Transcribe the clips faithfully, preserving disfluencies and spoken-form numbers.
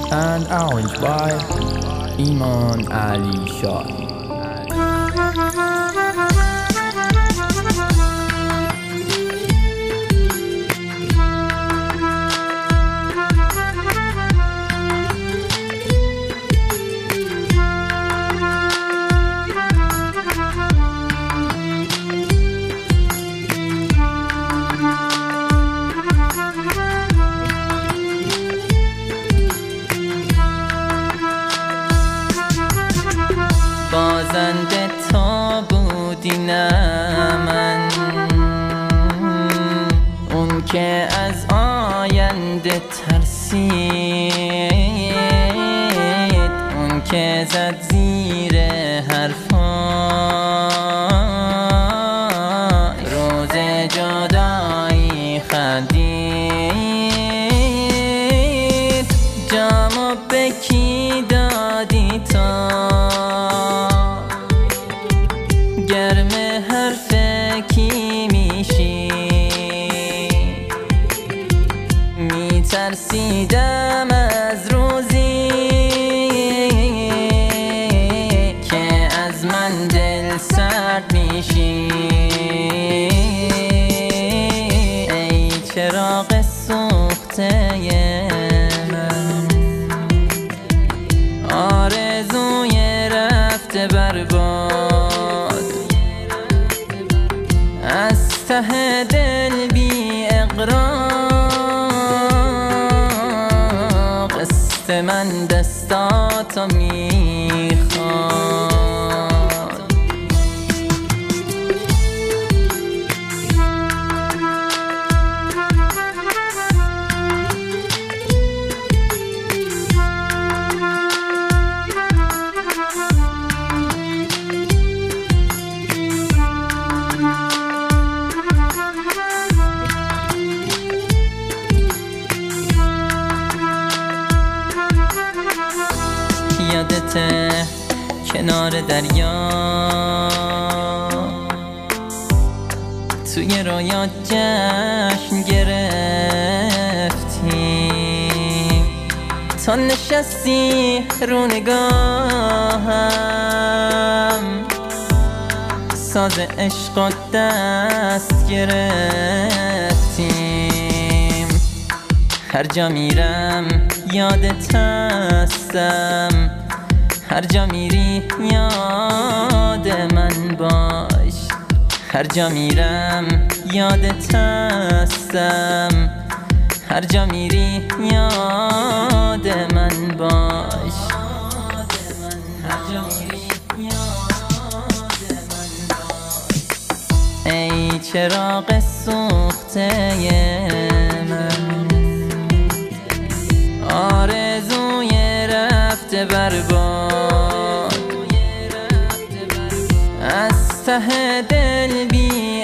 and arranged by Iman Ali Shah. بازنده تا بودی نه من، اون که از آینده ترسید، اون که زد زیر حرفا روز جدایی خندید. جامو به کی دادی تا گرم حرف کی میشی؟ میترسیدم از روزی که از من دل سرد میشی. ای چراغ سوخته من، آرزوی رفته برباد، از ته دل بی اغراق، قسط من دستاتو میخواد. یادته کنار دریا توی رویا جشن گرفتیم، تا نشستی رو نگاهم، ساز عشق و دست گرفتیم. هر جا میرم یادت هستم، هر جا میری یاد من باش. هر جا میرم یادت هستم، هر جا میری یاد من باش. هر جا میری یاد من باش. ای چراغ سوخته من، آرزوی رفته برباد، از ته دل بی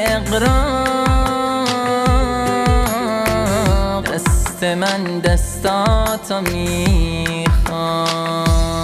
اغراق، قسط من دستاتو میخواد.